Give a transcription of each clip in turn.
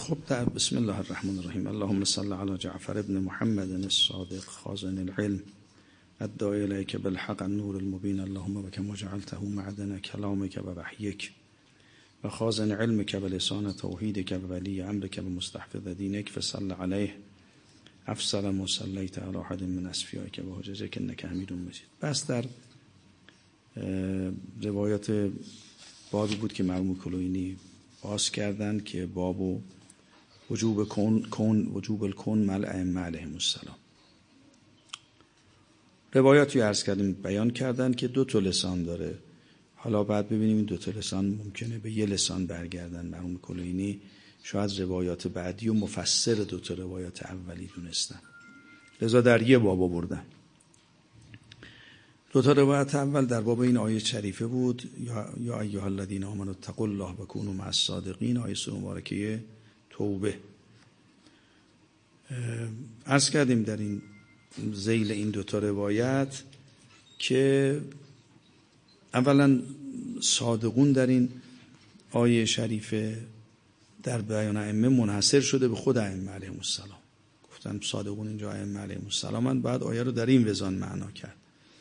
خب بسم الله الرحمن الرحیم. اللهم صل علی جعفر ابن محمد الصادق خازن العلم الداعی الیک بالحق النور المبین. اللهم بک جعلته معدن کلامک و وحیک و خازن علمک و لسان توحیدک و ولی امرک و مستحفظ دینک فصل علیه افضل ما صلیت علی احد من اصفیائک و حججک انک حمید مجید. بس در روایات بابی بود که مرحوم کلینی باز کردند که باب وجوب الکون مع الائمه علیهم السلام. روایاتی عرض کردیم بیان کردند که دو تا لسان داره. حالا بعد ببینیم این دو تا لسان ممکنه به یه لسان برگردن. مرحوم کلینی شاید روایات بعدی و مفسر دو تا روایات اولی دونستن، لذا در یه باب آوردن. دو تا روایت اول در باب این آیه شریفه بود، یا ایها الذین آمنوا اتقوا الله و کونوا مع الصادقین، آیه مبارکه توبه. عرض کردیم در این ذیل این دو تا روایت که اولا صادقون در این آیه شریفه در بیان ائمه منحصر شده به خود ائمه علیهم السلام. گفتن صادقون اینجا ائمه علیهم السلام، بعد آیه رو در این وزان معنا کرد.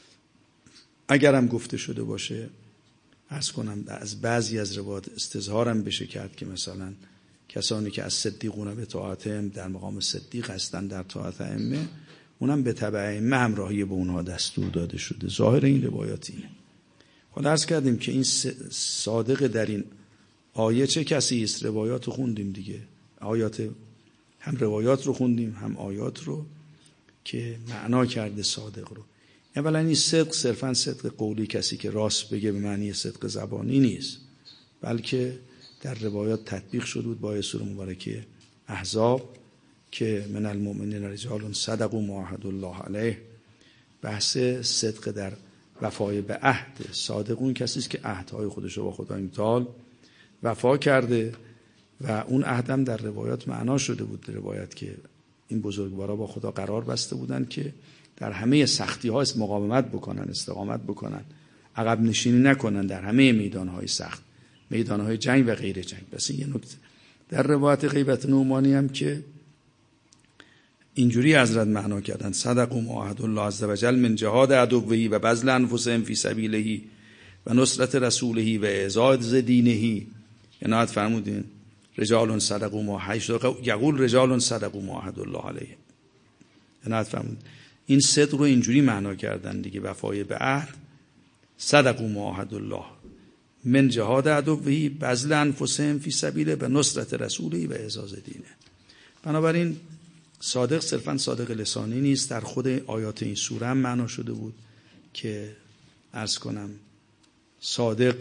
اگر هم گفته شده باشه، عرض کنم از بعضی از روایات استظهارم بشه کرد که مثلا کسانی که از صدیقون به طاعتهم در مقام صدیق هستن در طاعت ائمه، اونم به تبع ائمه همراهی به اونها دستور داده شده. ظاهر این روایات اینه. حالا عرض کردیم که این صادق در این آیه چه کسی است؟ روایات رو خوندیم دیگه، آیات هم روایات رو خوندیم هم آیات رو که معنا کرده صادق رو. اولا این صدق صرفا صدق قولی، کسی که راست بگه به معنی صدق زبانی نیست، بلکه در روایات تطبیق شده بود با سوره مبارکه احزاب که من المؤمنین رجال صدقوا ما عاهدوا الله علیه. بحث صدق در وفای به عهد. صادقون کسی است که عهدهای خودش رو با خدای متعال وفا کرده و اون عهدم در روایات معنا شده بود. روایت که این بزرگوارا با خدا قرار بسته بودن که در همه سختی ها مقاومت بکنن، استقامت بکنن، عقب نشینی نکنن در همه میدان های سخت، میدان های جنگ و غیر جنگ. بس این یه نکته. در روایت غیبت نعمانی هم که اینجوری حضرت معنا کردن صدقوا ما عهد الله عز وجل من جهاد عدوه و بذل انفسهم فی سبیله و نصرت رسوله و اعزاز دینه. عنایت فرمودین رجال صدقوا ما یقول رجال صدقوا ما عهد الله علیه. عنایت فرمودین این صدق رو اینجوری معنا کردن دیگه، وفای به عهد. صدقوا ما عهد الله من جهاد عدوه بذل انفسهم فی سبیله و نصرت رسوله و اعزاز دینه. بنابراین صادق صرفا صادق لسانی نیست، در خود آیات این سوره هم معنا شده بود که عرض کنم صادق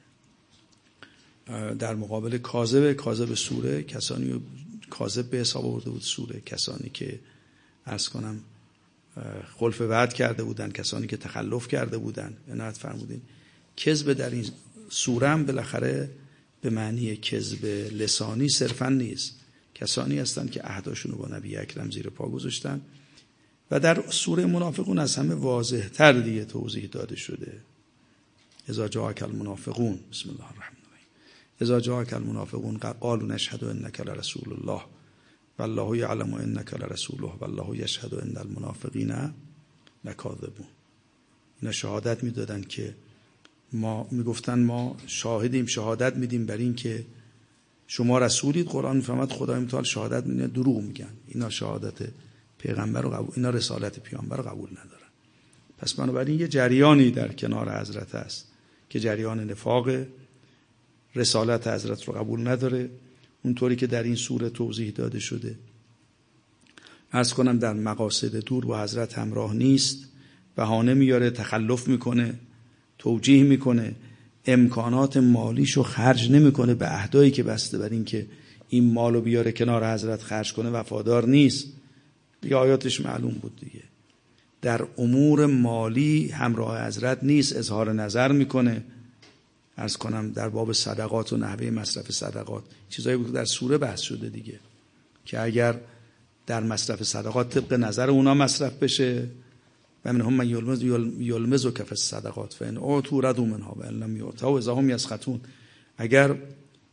در مقابل کاذب سوره، کسانی کاذب به حساب آورده بود سوره، کسانی که عرض کنم خلف وعد کرده بودن، کسانی که تخلف کرده بودن. عنایت فرمودین کذب در این سوره هم بالاخره به معنی کذب لسانی صرفا نیست، کسانی هستند که عهداشون رو با نبی اکرم زیر پا گذاشتن و در سوره منافقون از همه واضح تر دیگه توضیح داده شده. اذا جاءک المنافقون، بسم الله الرحمن الرحیم، اذا جاءک المنافقون قالوا نشهد انک لرسول الله والله یعلم انک لرسوله والله یشهد ان المنافقین لکاذبون. اینا شهادت میدادن که میگفتن ما شاهدیم، شهادت میدیم بر این که شما رسولید. قرآن میفهمد خدای متعال شهادت میدن دروغ میگن. اینا شهادت پیغمبر رو قبول، اینا رسالت پیامبر رو قبول ندارن. پس بنابراین یه جریانی در کنار حضرت است که جریان نفاق، رسالت حضرت رو قبول نداره اونطوری که در این سوره توضیح داده شده. عرض کنم در مقاصد دور با حضرت همراه نیست، بهانه میاره، تخلف میکنه، توجیه میکنه، امکانات مالیشو خرج نمیکنه به عهدایی که بسته بر این که این مالو بیاره کنار حضرت خرج کنه، وفادار نیست. دیگه آیاتش معلوم بود دیگه. در امور مالی همراه حضرت نیست، اظهار نظر میکنه. عرض کنم در باب صدقات و نحوه مصرف صدقات چیزایی بود در سوره بحث شده دیگه، که اگر در مصرف صدقات طبق نظر اونا مصرف بشه و منهم من یلمز و کف الصدقات فان اعطوا رضوا منها و ان لم یعطوا اذا هم یسخطون. اگر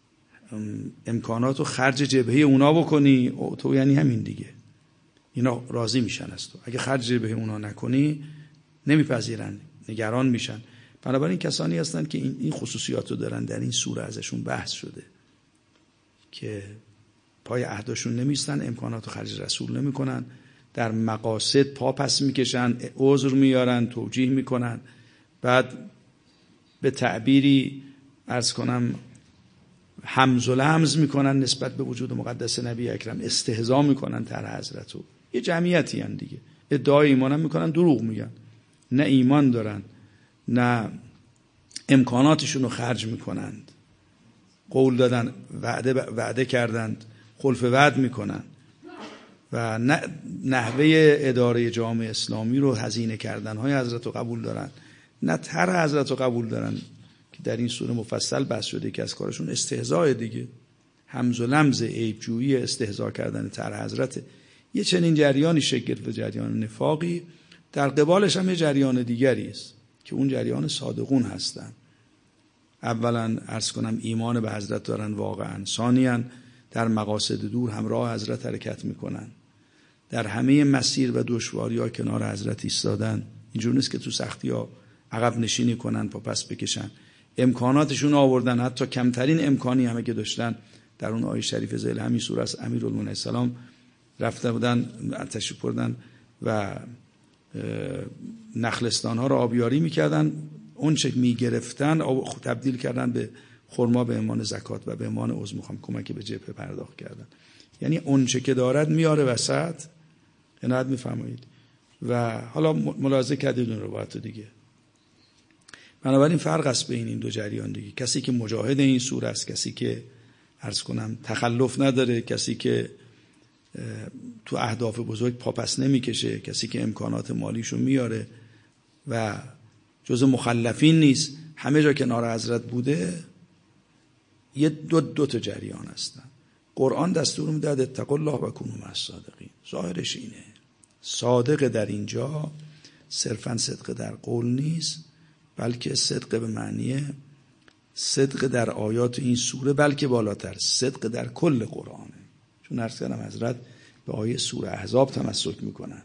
امکانات رو خرج جبهه اونا بکنی، تو یعنی همین دیگه، اینا راضی میشن از تو. اگه خرج جبهه اونا نکنی نمیپذیرن، نگران میشن. بنابراین کسانی هستن که این خصوصیات رو دارن، در این سوره ازشون بحث شده که پای عهدشون نمیستن، امکانات رو خرج رسول نمیکنن، در مقاصد پا پس میکشن، عذر میارن، توجیه میکنن، بعد به تعبیری عرض کنم همز و لمز میکنن نسبت به وجود مقدس نبی اکرم، استهزا میکنن طرح حضرت رو. یه جمعیتی هن دیگه، ادعای ایمان هم میکنن، دروغ میگن، نه ایمان دارن نه امکاناتشون رو خرج میکنند، قول دادن، وعده کردند، خلف وعد میکنن و نحوه اداره جامعه اسلامی رو هزینه کردن های حضرت رو قبول دارن، نه طرح حضرت رو قبول دارن که در این سوره مفصل بحث شده که از کارشون استهزاء دیگه، همز و لمز، عیبجویی، استهزاء کردن طرح حضرت. یه چنین جریانی شکل گرفت، جریان نفاقی. در قبالش هم یه جریان دیگری است که اون جریان صادقون هستن. اولا عرض کنم ایمان به حضرت دارن واقعا، ثانیاً در مقاصد دور همراه حضرت حرکت میکنن، در همه مسیر و دشواری‌ها کنار حضرت ایستادن. اینجور نیست که تو سختی‌ها عقب نشینی کنن، پا پس بکشن، امکاناتشون آوردن، حتی کمترین امکانی همه که داشتن. در اون آیه شریف ذیل همین سوره است، امیرالمومنین السلام رفته بودن تشریف بردن و نخلستان‌ها رو آبیاری میکردن، اون چه میگرفتن تبدیل کردن به خرما به عنوان زکات و به عنوان عضو میخوام کمک به جبهه پرداخت کردن. یعنی اون چه که دارد میاره وسط. عنایت میفرمایید. و حالا ملاحظه کردید اون روایت دیگه. بنابراین فرق است بین این دو جریان دیگه. کسی که مجاهد این سوره است، کسی که عرض کنم تخلف نداره، کسی که تو اهداف بزرگ پاپس نمیکشه، کسی که امکانات مالیشو میاره و جز مخلفین نیست، همه جا کنار حضرت بوده. یه دو تا جریان هستن. قرآن دستور میده اتقوا الله و کونوا مع الصادقین. ظاهرش اینه. صادق در اینجا صرفا صدق در قول نیست، بلکه صدق به معنی صدق در آیات این سوره، بلکه بالاتر صدق در کل قرآنه. چون عرض کردم حضرت به آیه سوره احزاب تمسک میکنن،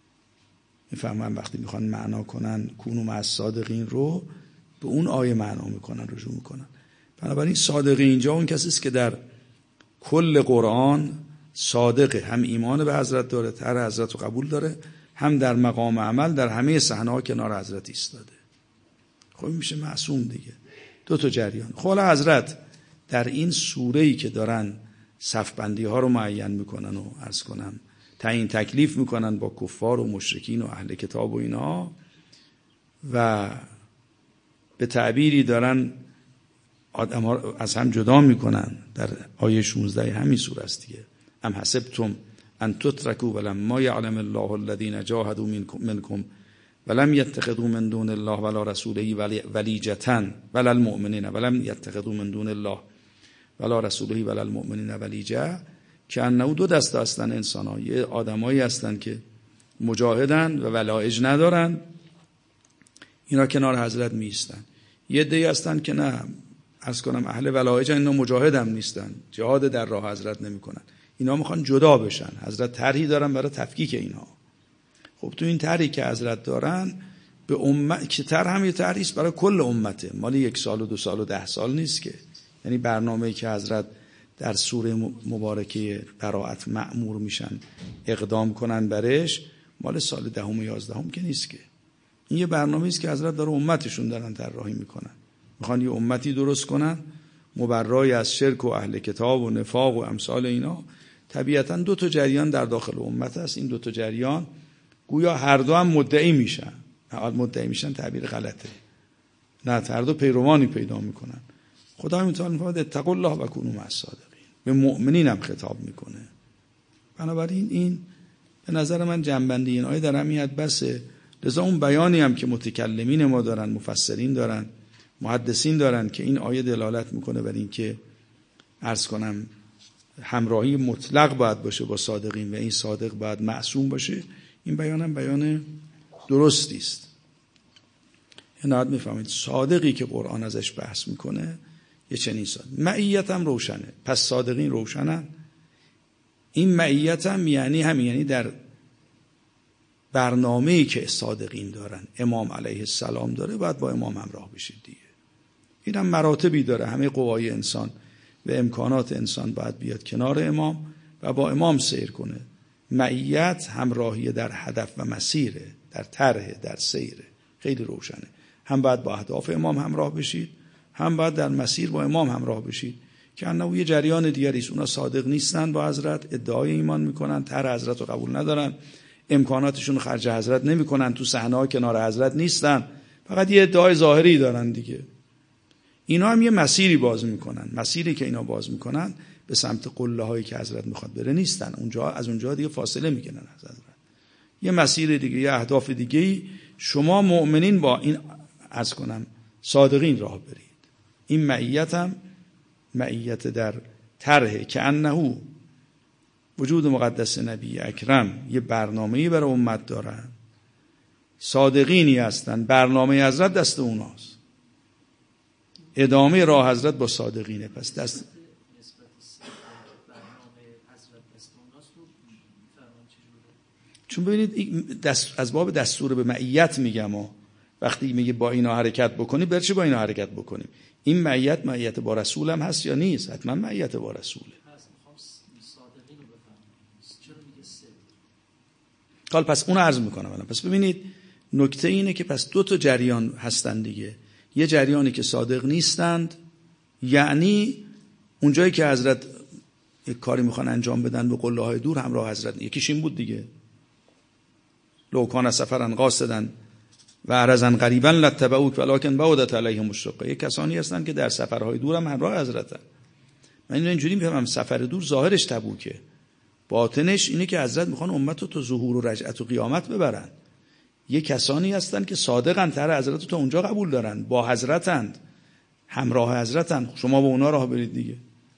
میفهمن وقتی میخوان معنا کنن کونوا مع الصادقین رو به اون آیه معنا میکنن، رجوع میکنن. بنابراین صادق اینجا اون کسی است که در کل قرآن صادقه، هم ایمان به حضرت داره، طرح حضرت رو قبول داره، هم در مقام عمل در همه صحنه‌ها کنار حضرت ایستاده. خب میشه معصوم دیگه. دو تا جریان. خب حضرت در این سوره‌ای که دارن صف بندی ها رو معین میکنن و عرض کنم تعیین تکلیف میکنن با کفار و مشرکین و اهل کتاب و اینا، و به تعبیری دارن آدم ها از هم جدا میکنن. در آیه 16 همین سوره است دیگه. ام حسبتم ان تترکوا ولما یعلم الله الذین جاهدوا منکم ولم یتخذوا من دون الله ولا رسوله ولیجة ولا المؤمنین ولم یتخذوا من دون الله ولا رسوله ولا المؤمنین ولیجة، که انه دو دسته هستن انسان‌ها. یه آدمایی هستن که مجاهدن و ولایج ندارن، اینا کنار حضرت میستن. یه عده‌ای هستن که نه، عرض کنم اهل ولایج، اینا مجاهد هم نیستن، جهاد در راه حضرت نمیکنن، اینا میخوان جدا بشن. حضرت طرحی دارن برای تفکیک اینها. خب تو این طرحی که حضرت دارن به امت، که طرح هم یه طرحی است برای کل امته، مال 1 سال و 2 سال و 10 سال نیست که. یعنی برنامه‌ای که حضرت در سوره مبارکه براءت مأمور میشن اقدام کنن برش، مال سال 10 و 11 که نیست که. این یه برنامه‌ای است که حضرت داره امتشون دارن طراحی میکنن. میخوان یه امتی درست کنن مبرای از شرک و اهل کتاب و نفاق و امثال اینا. طبیعتاً 2 تا جریان در داخل امت هست. این 2 تا جریان گویا هر دو هم مدعی میشن. مدعی میشن تعبیر غلطه، نه، هر دو پیروانی پیدا میکنن. خدا میتونه میفرماید اتقوا الله و کونوا مع الصادقین، به مؤمنین هم خطاب میکنه. بنابراین این به نظر من جنبندی این آیه در اهمیت بسه. لذا اون بیانی هم که متکلمین ما دارن، مفسرین دارن، محدثین دارن، که این آیه دلالت میکنه بر این که عرض کنم همراهی مطلق باید باشه با صادقین و این صادق باید معصوم باشه، این بیان هم بیان درستی است. عنایت میفهمید صادقی که قرآن ازش بحث میکنه یه چنین معیت هم روشنه. پس صادقین روشنن. این معیت هم یعنی در برنامه‌ای که صادقین دارن، امام علیه السلام داره، باید با امام همراه بشید دیگه. این هم مراتبی داره. همه قوای انسان و امکانات انسان باید بیاد کنار امام و با امام سیر کنه. معیت همراهی در هدف و مسیره، در طرح، در سیره. خیلی روشنه. هم باید با اهداف امام همراه بشید، هم باید در مسیر با امام همراه بشید که انه یه جریان دیگری است. اونا صادق نیستن با حضرت، ادعای ایمان میکنن، طرح حضرت رو قبول ندارن، امکاناتشون خرج حضرت نمیکنن، تو صحنه‌ها کنار حضرت نیستن، فقط یه ادعای ظاهری دارن دیگه. اینا هم یه مسیری باز میکنن. مسیری که اینا باز میکنن به سمت قله هایی که حضرت میخواد بره نیستن. از اونجا دیگه فاصله میکنن از حضرت. یه مسیر دیگه، یه اهداف دیگه. شما مؤمنین با این صادقین راه برید. این معیت هم معیت در طرح که انه وجود مقدس نبی اکرم یه برنامه‌ای برای امت دارن. صادقینی هستن، برنامه حضرت دست اوناست، ادامه راه حضرت با صادقینه. پس دست چون ببینید از باب دستور به معیت میگم وقتی میگه با اینا حرکت بکنی، برای چی با اینا حرکت بکنیم؟ این معیت با رسول هم هست یا نیست؟ حتما معیت با رسوله. حال پس اون عرض میکنم الان. پس ببینید نکته اینه که پس دو تا جریان هستن دیگه. یه جریانی که صادق نیستند، یعنی اونجایی که حضرت یک کاری میخوان انجام بدن به قله های دور همراه حضرت. یکیش این بود دیگه، لو کان سفرا قاصدا و عرضا قریبا لاتبعوک ولکن بعدت علیهم الشقه. یک کسانی هستن که در سفرهای دور هم همراه حضرتن. من اینجوری میفهمم سفر دور ظاهرش تبوکه، باطنش اینه که حضرت میخوان امت رو تا ظهور و رجعت و قیامت ببرن. یک کسانی هستن که صادقن، طرح حضرت رو تا اونجا قبول دارن، با حضرتند، همراه حضرتند. شما با اونا راه برید دیگه.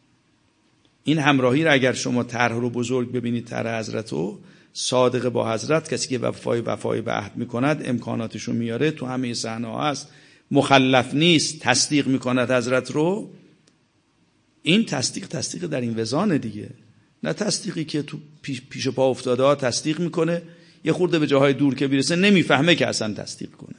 این همراهی رو اگر شما طرح رو بزرگ ببینید، طرح حضرت رو، صادق با حضرت، کسی که وفای به عهد میکند، امکاناتشو میاره، تو همه صحنه‌ها هست، مخلف نیست، تصدیق میکند حضرت رو. این تصدیق در این وزانه دیگه، نه تصدیقی که تو پیش پا افتاده ها تصدیق میکنه، یه خورده به جاهای دور که بیرسه نمیفهمه که اصلا تصدیق کنه.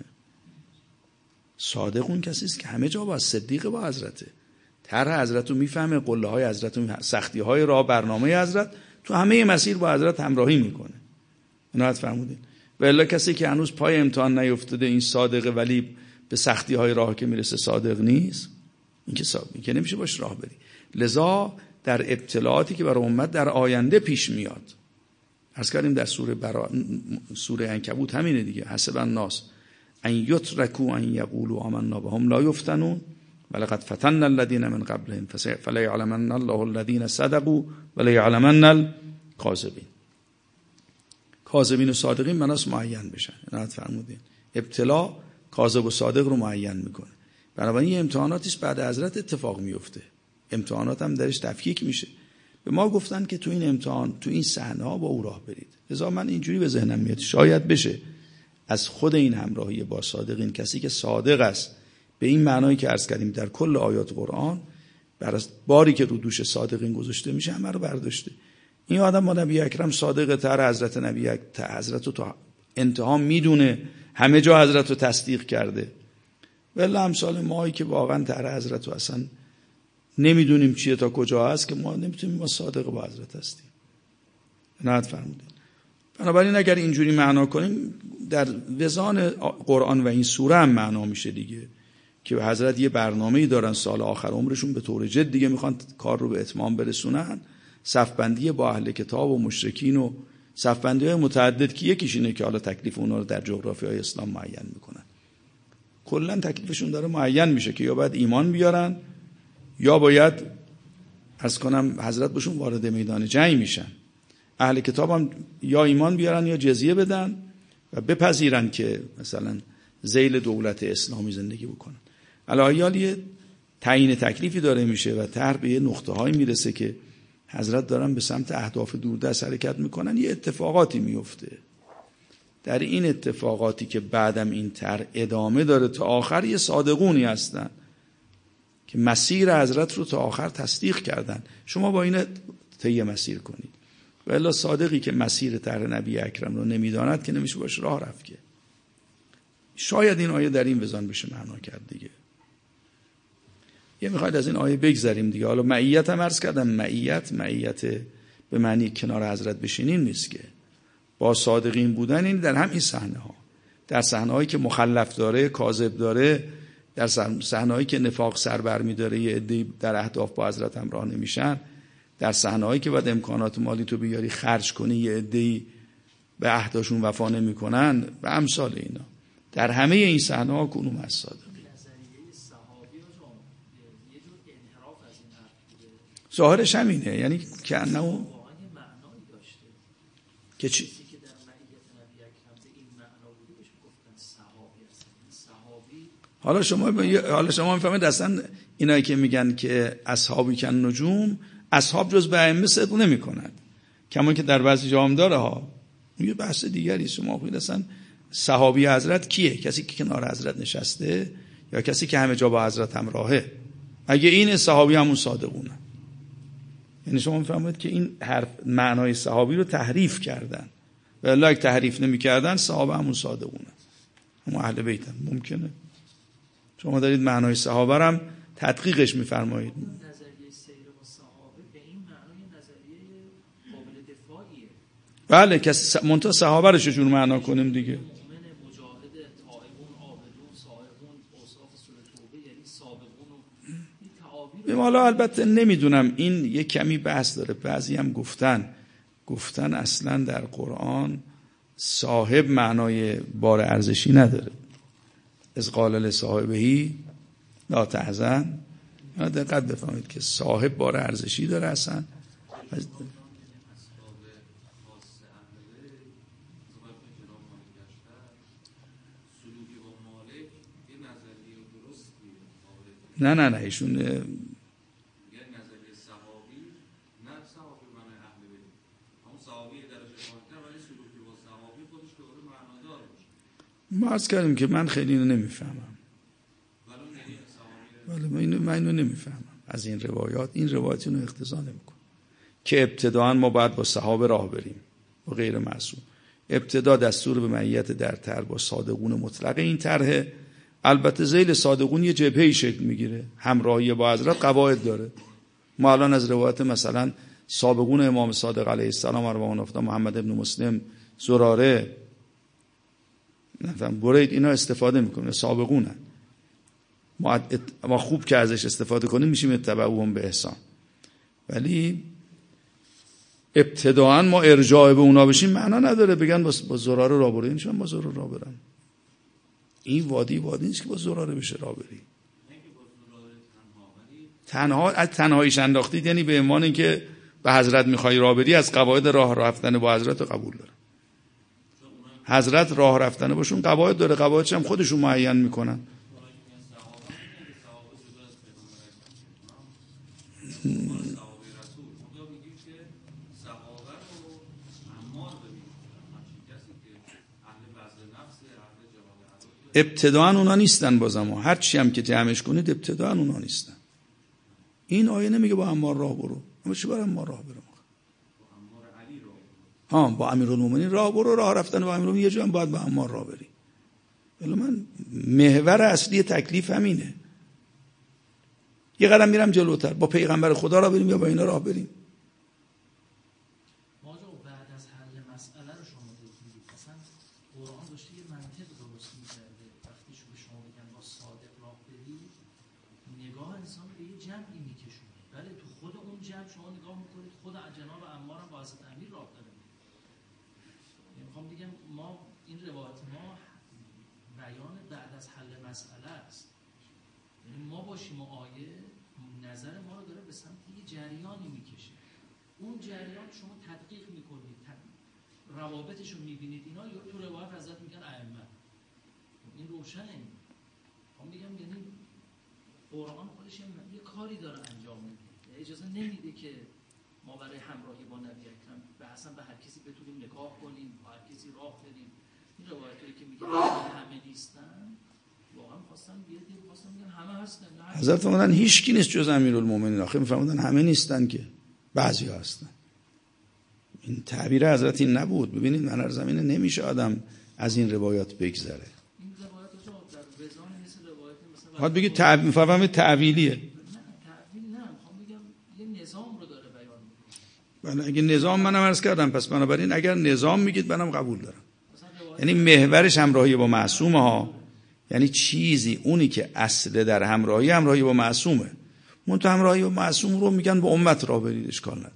صادق اون کسی است که همه جا با صدیق با حضرته، طرح حضرت رو میفهمه، قله های حضرت رو، سختی های راه، برنامه حضرت، تو همه مسیر با حضرت همراهی میکنه. اینو فرمودین. و الا کسی که هنوز پای امتحان نیفتاده، این صادقه ولی به سختی های راه که میرسه صادق نیست، این که نمیشه باش راه بری. لذا در ابتلاعاتی که برای امت در آینده پیش میاد، عرض کردیم در سوره عنکبوت همینه دیگه، حسب الناس ان یترکوا ان یقولوا آمنا وهم لا یفتنون ولقد فتنا الذین من قبلهم فلیعلمن الله الذین صدقوا ولیعلمن الکاذبین. کاذبین و صادقین مناس معین بشن. اینات فرمودین ابتلا کاذب و صادق رو معین میکنه. بنابراین امتحاناتی است بعد حضرت اتفاق میفته، امتحانات هم درش تفکیک میشه. به ما گفتن که تو این امتحان، تو این صحنه ها با او راه برید. لذا من اینجوری به ذهنم میاد شاید بشه از خود این همراهی با صادقین، کسی که صادق است به این معنایی که عرض کردیم در کل آیات قرآن، بر باری که رو دوش صادقین گذاشته میشه همه رو برداشته. این آدم با نبی اکرم صادقه، تر حضرت نبی حضرت رو تا انتها میدونه، همه جا حضرت رو تصدیق کرده. ولی امثال مایی که واقعا تر حضرت رو اصلا نمیدونیم چیه تا کجا هست، که ما نمیتونیم ما صادق با حضرت هستیم. نهایت فرمودین. بنابراین اگر اینجوری معنا کنیم در وزان قرآن و این سوره هم معنا میشه دیگه، که حضرت یه برنامه‌ای دارن، سال آخر عمرشون به طور جد دیگه میخوان کار رو به اتمام برسونن. صفبندی با اهل کتاب و مشرکین و صفبندی‌های متعدد که یکیش اینه که حالا تکلیف اونا رو در جغرافیای اسلام معین میکنن. کلا تکلیفشون داره معین میشه که یا باید ایمان بیارن یا باید عرض کنم حضرت بهشون وارد میدان جنگ میشن. اهل کتاب هم یا ایمان بیارن یا جزیه بدن و بپذیرن که مثلا ذیل دولت اسلامی زندگی بکنن. الهیال یه تعیین تکلیفی داره میشه و طرح به یه نقطه هایی میرسه که حضرت دارن به سمت اهداف دوردست حرکت میکنن. یه اتفاقاتی میفته، در این اتفاقاتی که بعدم این طرح ادامه داره تا آخر، یه صادقونی هستن که مسیر حضرت رو تا آخر تصدیق کردن. شما با این طی مسیر کنید. و الا صادقی که مسیر طرح نبی اکرم رو نمیداند که نمیشه باشه راه رفت. که شاید این آیه در این وزان بشه معنا کرد دیگه. یه میخواید از این آیه بگذریم دیگه. حالا معیت هم عرض کردم، معیت به معنی کنار حضرت بشینین نیست، که با صادقین بودن این در همین صحنه ها، در صحنه هایی که مخلف داره، کاذب داره، در صحنه هایی که نفاق سر برمی داره، یه عده در اهداف با حضرت همراه نمیشن، در صحنه هایی که باید امکانات مالی تو بیاری خرج کنی، یه عده به عهدشون وفا نمیکنن و امثال اینا. در همه این صحنه ها کنون از صادق. ظاهرش همینه، یعنی که انه که چی؟ حالا شما میفهمید اصلا اینایی که میگن که اصحابی کن نجوم، اصحاب جز به ائمه صدق نمیکنند، کما که در بعضی جام داره ها. این یه بحث دیگری. شما خودت اصلا صحابی حضرت کیه؟ کسی که کنار حضرت نشسته یا کسی که همه جا با حضرت همراهه؟ اگه این صحابی همون صادقونه. یعنی شما میفهمید که این حرف معنای صحابی رو تحریف کردن، و الا اگه تحریف نمی‌کردن صحابه همون صادقونه، هم اهل بیتن. ممکنه شما دارید معنای صحابه رو هم تدقیقش می‌فرمایید. نظریه سیر با صحابه به این معنای نظریه قابل دفاعیه. بله، که منتها صحابه رو چجور معنا کنیم دیگه؟ مؤمن، مجاهد، تائبون، عابدون، سائحون، اوصاف سوره توبه، یعنی سابقون و این تعابیر. حالا البته نمیدونم، این یک کمی بحث داره. بعضی هم گفتن اصلا در قرآن صاحب معنای بار ارزشی نداره. از قال لصاحبهی لا تحزن، دقت بفهمید که صاحب بار ارزشی داره اصلا. نه ایشون ما عرض کردیم که من خیلی اینو نمیفهمم. من اینو نمیفهمم از این روایات. این روایات اینو اقتضا نمیکنه که ابتداً ما باید با صحابه راه بریم و غیر معصوم. ابتدا دستور به معیت در طرح با صادقون مطلق این طرح. البته ذیل صادقون یه جبهه‌ای شکل میگیره، همراهی با حضرت قواعد داره. ما الان از روایت مثلا سابقون امام صادق علیه السلام اربعون افتاد، محمد ابن مسلم، زراره، برید اینا استفاده میکنه، سابقونن. ما خوب که ازش استفاده کنیم میشیم اتبعوهم به احسان. ولی ابتداً ما ارجاع به اونا بشیم معنا نداره بگن با زراره راه برو. این با زراره راه برن؟ این وادی نیست که با زراره بشه راه بری. تنهاییش انداختید، یعنی به عنوان اینکه به حضرت میخوای راه بری، از قواعد راه رفتن با حضرت قبول داره. حضرت راه رفتن باشون قواعد داره، قواعدش هم خودشون معین میکنن. ابتداً اونا نیستن بازم، هر چی هم که جمعش کنید ابتداً اونا نیستن. این آیه نمیگه با عمار راه برو، اما چی برای عمار راه برو؟ با امیرالمومنین راه برو. راه رفتن با امیرالمومنین یه جا هم باید با عمار راه بری. ولی من محور اصلی تکلیف همینه. یه قدم میرم جلوتر، با پیغمبر خدا راه بریم یا با اینا راه بریم؟ بعد از حل مسئله رو شما دیدید مثلا قرآن داشته یه منطق درست می‌کرده. وقتی شما میگن با صادق راه بری، نگاه انسان به یه جمعی میکشونه. ولی تو خود اون جمع شما نگاه میکنید خود جناب عمار هم با حضرت امیر راه داره. میخوام بگم ما این روایت ما بیان بعد از حل مسئله است. یعنی ما باشیم و آیه نظر ما رو داره به سمت یه جریانی میکشه. اون جریان شما تدقیق میکنید، روابطش رو میبینید، اینا تو روایت حضرت میگن ائمه. این روشنه. من میگم یعنی قرآن خودش یه کاری داره انجام میده، اجازه نمیده که ما برای همراهی با نبی اکرم اصلا به هر کسی بتونیم نگاه کنیم، با هر کسی راه بریم. این روایتایی که میگن همه نیستن، واقعا خواستم میگن همه هستن. حضرت فرمودن هیچ کی نیست جز امیرالمومنین. آخه میفرمودن همه نیستن که، بعضیا هستن. این تعبیر حضرت این نبود. ببینید منار زمینه نمیشه آدم از این روایات بگذره. این روایات رو در وزان مثل روایت مثلا خواهد بگید تعبیر تعبیلیه. نه تعبیر نه، میخوام بگم یه نظام رو داره بیان میکنه. بله اگه نظام منم عرض کردم، پس بنابراین اگر نظام میگید منم قبول دارم. یعنی محورش همراهی با معصومه ها، یعنی چیزی اونی که اصل در همراهی با معصومه. منتها همراهی با معصوم رو میگن با امت راه برید، اشکال نداره.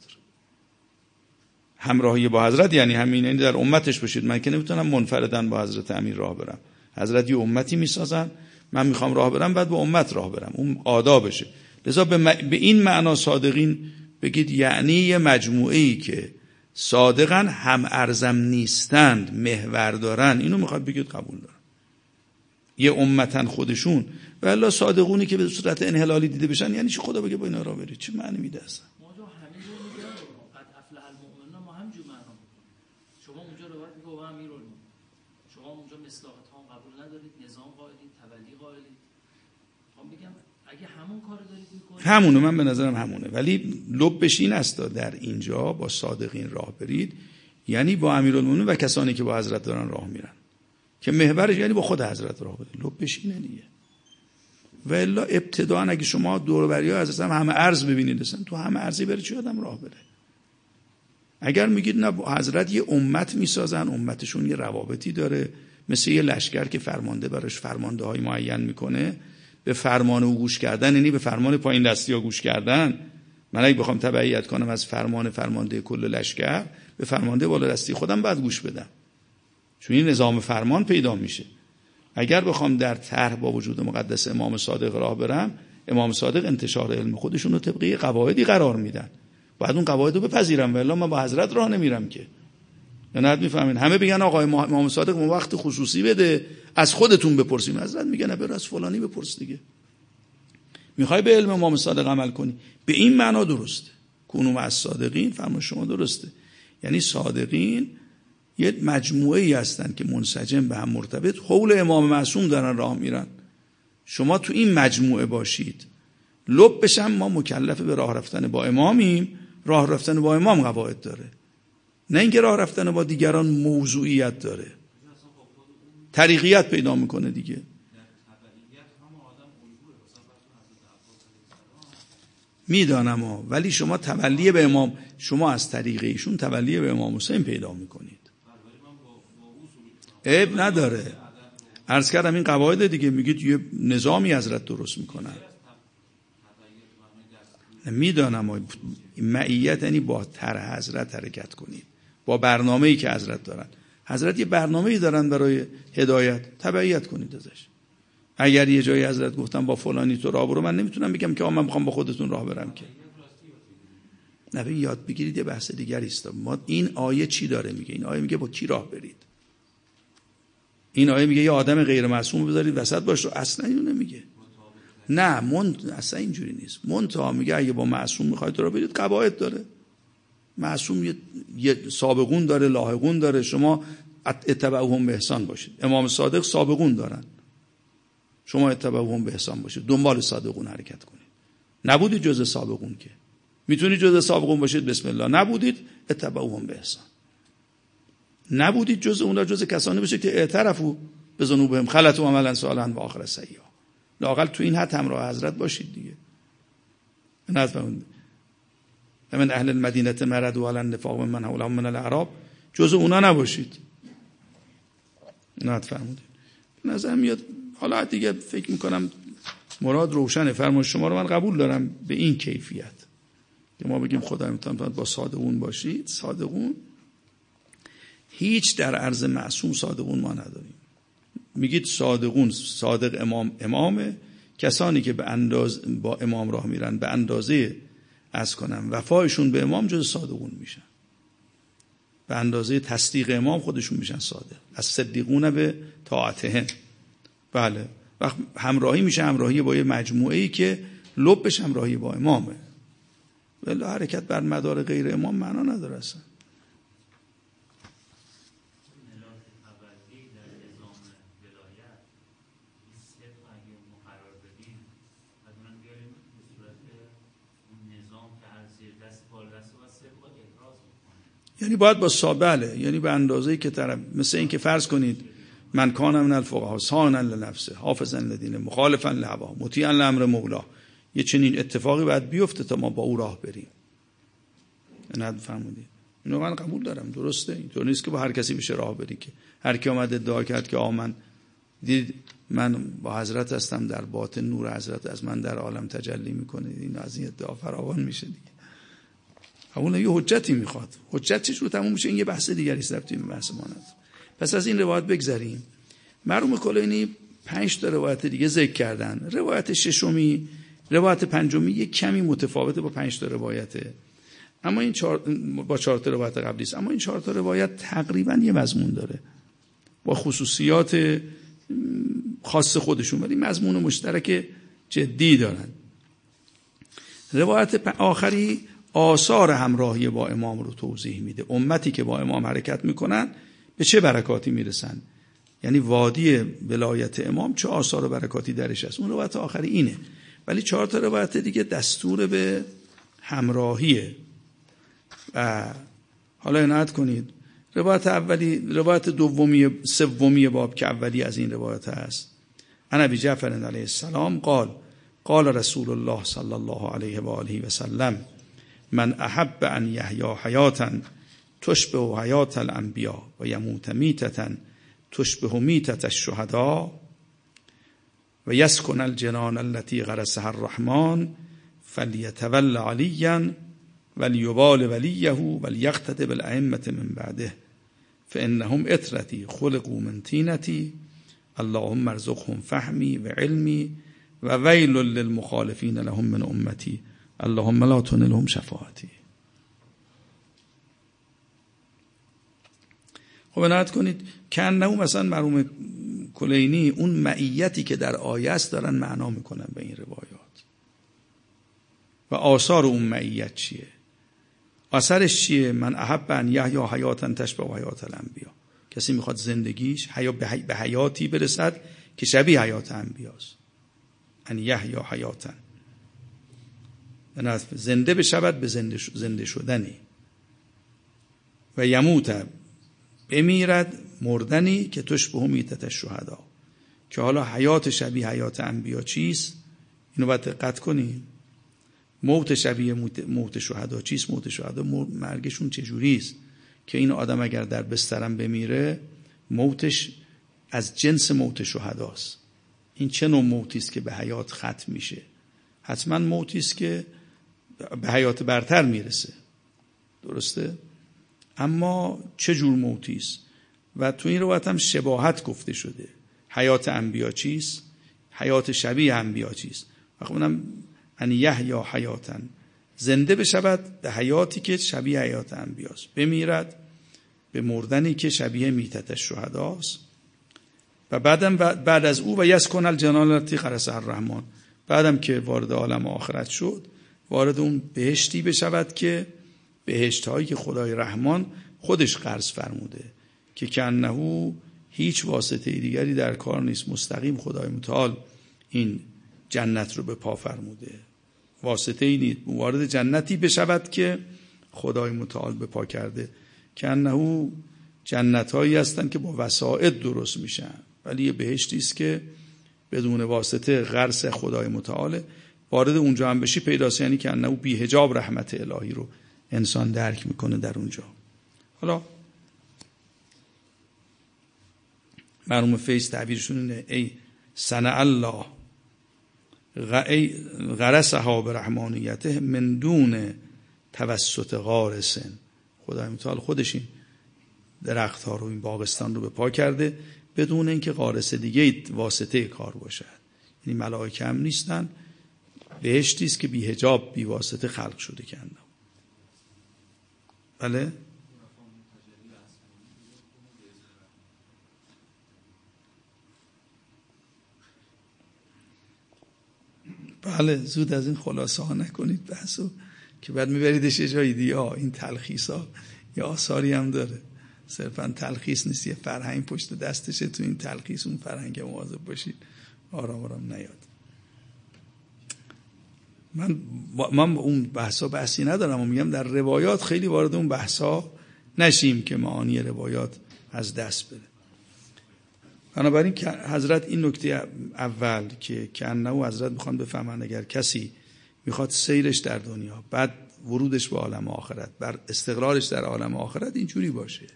همراهی با حضرت یعنی همین، یعنی در امتش باشید. من که نمیتونم منفرداً با حضرت امیر راه برم. حضرت یه امتی میسازن، من میخوام راه برم، بعد با امت راه برم، اون آدابشه. لذا به این معنا صادقین بگید یعنی یه مجموعه‌ای که صادقاً هم ارزم نیستند، محور دارن، اینو میخواد بگید قبول دارم. یه امتن خودشون، و الا صادقونی که به صورت انحلالی دیده بشن، یعنی چی خدا بگه با اینا راه برید؟ چه معنی میده اصلا؟ شما اونجا روایت میگه و امیرالمومنین، شما اونجا مصداقات هم قبول ندارید، نظام قائلید، تولی قائلید. میخوام بگم اگه همون کارو دارید میکنید، همونه، من به نظرم همونه. ولی لبش این است در اینجا با صادقین راه برید، یعنی با امیرالمومنین و کسانی که با حضرت دارن راه میرن، که محورش یعنی با خود حضرت راه برید. لبش اینه دیگه. و الا ابتداء اگه شما دور و بریای حضرت همه ارز ببینید، اصلا تو همه ارزی بره چه آدم راه بره؟ اگر میگید نه حضرت یه امت میسازن، امتشون یه روابطی داره، مثل یه لشکر که فرمانده براش فرمانده های معین میکنه، به فرمان او گوش کردن یعنی به فرمان پایین دستی ها گوش کردن. من اگه بخوام تبعیت کنم از فرمانده کل لشکر، به فرمانده بالا دستی خودم باید گوش بدم، چون این نظام فرمان پیدا میشه. اگر بخوام در طرح با وجود مقدس امام صادق راه برم، امام صادق انتشار علم خودشون رو طبقی قواعدی قرار میدن، بعد اون قواعد رو بپذیرم، و الا من با حضرت راه نمیرم که. نه میفهمین؟ همه بگن آقای امام صادق ما وقت خصوصی بده، از خودتون بپرسیم. حضرت میگه نه، برو از فلانی بپرس دیگه. میخوای به علم امام صادق عمل کنی، به این معنا درسته. کونوا مع الصادقین، فرمان شما درسته. یعنی صادقین یه مجموعه ای هستن که منسجم به هم مرتبط حول امام معصوم دارن راه میرن. شما تو این مجموعه باشید. لبش هم ما مکلف به راه رفتن با امامیم. راه رفتن با امام قواعد داره، نه اینکه راه رفتن با دیگران موضوعیت داره، طریقیت پیدا میکنه دیگه. میدانم ولی شما تولی به امام، شما از طریق ایشون تولی به امام حسین پیدا میکنید. عیب نداره. عرض کردم این قواعد دیگه، میگید یه نظامی حضرت درست میکنن. میدانم معیت یعنی با طرح حضرت حرکت کنید، با برنامه‌ای که حضرت دارن. حضرت یه برنامه‌ای دارن برای هدایت، تبعیت کنید ازش. اگر یه جایی حضرت گفتم با فلانی تو راه برو، من نمیتونم بگم که من میخوام با خودتون راه برم که. نه، یاد بگیرید یه بحث دیگری است. ما این آیه چی داره میگه؟ این آیه میگه با کی راه برید. این آیه میگه یه آدم غیر معصوم بذارید وسط باشه، اصلا اینو نمیگه. نه اصلا اینجوری نیست. منتها میگه اگه با معصوم میخواید راه برید، قواعد داره. معصوم یه سابقون داره، لاحقون داره. شما اتبعوهم به احسان باشید. امام صادق سابقون دارن، شما اتبعوهم به احسان باشید، دنبال صادقون حرکت کنید. نبودید جزء سابقون که میتونید جزء سابقون باشید، بسم الله. نبودید اتبعوهم به احسان. نبودید جزء اونها، جزء کسانی باشید که اعترفوا بذنوبهم خلطوا عملا صالحا و آخر سیئا. لااقل تو این حد همراه حضرت باشید دیگه. نفهمید؟ من اهل المدینه مردوا علی النفاق من حولهم من الاعراب، جزء اونا نباشید. نفهمید؟ نظرم میاد. حالا دیگه فکر میکنم مراد روشنه. فرمان شما رو من قبول دارم به این کیفیت که ما بگیم خدای متعال با صادقون باشید. صادقون هیچ در عرض معصوم صادقون ما نداریم. میگید صادقون، صادق امامه، کسانی که با امام راه میرن به اندازه از کنم وفایشون به امام جز صادقون میشن، به اندازه تصدیق امام خودشون میشن صادق. از صدیقون به طاعتهم. بله، وقت همراهی میشه همراهی با یه مجموعه‌ای که لبش همراهی با امامه. ولی حرکت بر مدار غیر امام معنا نداره اصلا. یعنی باید با بله، یعنی به اندازه‌ای که طرف، مثل این که فرض کنید من کان من الفقهاء صانا لنفسه حافظا لدینه مخالفا لهوا مطیعا لامر مولا، یه چنین اتفاقی باید بیفته تا ما با او راه بریم. نه فهمیدید؟ اینو من قبول دارم، درسته، اینطور نیست که با هر کسی بشه راه بری، که هر کی اومد ادعا کرد که من دید من با حضرت هستم، در باطن نور حضرت از من در عالم تجلی میکنه، این از این ادعا فراوان میشه دیگه. اون یه حجتی میخواد، حجت چه جور تموم میشه این یه بحث دیگری است، ربطی به بحث ما نداره. پس از این روایت بگذریم. مرحوم کلینی 5 تا روایت دیگه ذکر کردن. روایت ششمی، روایت پنجمی یک کمی متفاوته با 5 تا روایته، اما این با 4 تا روایت قبلی است، اما این 4 تا روایت تقریبا یه مضمون داره با خصوصیات خاص خودشون، ولی مضمون مشترک جدی دارن. روایت آخری آثار همراهی با امام رو توضیح میده. امتی که با امام حرکت میکنن به چه برکاتی میرسن، یعنی وادی ولایت امام چه آثار و برکاتی درش هست. اون روایت آخری اینه، ولی 4 تا روایت دیگه دستور به همراهیه. و حالا عنایت کنید، روایت اولی، روایت سومی باب که اولی از این روایت هست، عن ابی جعفر علیه السلام قال رسول الله صلی الله علیه و آله و سلم من احب ان یحیی حیاتا تشبه حیات الانبیاء و یموت میتة تشبه میتة الشهداء و یسکن الجنان التي غرسها الرحمن فلیتول علیا ولیبال ولیه ولیقتد بالائمة من بعده فانهم اطرتی خلقوا من طینتی اللهم ارزقهم فهمی و علمی و ویل للمخالفین لهم من امتی اللهم لا تنلهم شفاعتی. خب عنایت کنید که انه مثلا مرحوم کلینی اون معیتی که در آیه است دارن معنا میکنن به این روایات و آثار اون معیت چیه، اثرش چیه. من احب ان یحیی حیاتا تشبه حیات الانبیاء، کسی میخواد زندگیش به حیاتی برسد که شبیه حیات انبیاست. ان یحیی حیاتا، زنده بشود به زنده شدنی، و یموت بمیرد مردنی که تشبه میتة الشهداء، که حالا حیات شبیه حیات انبیا چیست اینو باید دقت کنیم. موت شبیه موت شهدا چیست؟ موت شهدا مرگشون چجوریست که این آدم اگر در بسترم بمیره موتش از جنس موت شهداست. این چه نوع موتی است که به حیات ختم میشه؟ حتما موتی است که به حیات برتر میرسه، درسته؟ اما چه جور موتی است؟ و تو این روایت هم شباهت گفته شده. حیات انبیا چیست؟ حیات شبیه انبیا چیست؟ و خب ان یحیی حیاتا، زنده بشود به حیاتی که شبیه حیات انبیاست، بمیرد به مردنی که شبیه میتة الشهداست. و بعد از او و یسکن الجنان التي غرسها الرحمن، بعدم که وارد عالم آخرت شد وارد اون بهشتی بشود که بهشت هایی که خدای رحمان خودش غرس فرموده، که کنه هیچ واسطه دیگری در کار نیست، مستقیم خدای متعال این جنت رو به پا فرموده، واسطه ای نیست. وارد جنتی بشود که خدای متعال به پا کرده. کنه جنت هایی هستن که با وسائط درست میشن، ولی یه بهشتی است که بدون واسطه غرس خدای متعال. وارد اونجا هم بشی پیداست، یعنی که انه بی حجاب رحمت الهی رو انسان درک میکنه در اونجا. حالا مرحوم فیض تعبیرشون اینه ای صنع الله غرسها برحمانیته من دون توسط غارس. خدای متعال خودش این درخت ها رو، این باغستان رو به پا کرده بدون اینکه غارس دیگه واسطه کار باشد. یعنی ملائکه هم نیستن، بهشتی است که بی حجاب بی واسطه خلق شده کنده. بله؟ بله، زود از این خلاصه ها نکنید بحثو که بعد میبریدش یه جایی دیگه. این تلخیص ها یه آثاری هم داره، صرفا تلخیص نیست، یه فرهنگ پشت دستشه. تو این تلخیص اون فرهنگ مواظب باشید آرام آرام نیاد. من اون بحثی ندارم و میگم در روایات خیلی وارد اون بحثا نشیم که معانی روایات از دست بره. بنابراین حضرت این نکته اول که انه حضرت میخوان بفهمن اگر کسی میخواد سیرش در دنیا، بعد ورودش به عالم آخرت، بر استقرارش در عالم آخرت اینجوری باشه،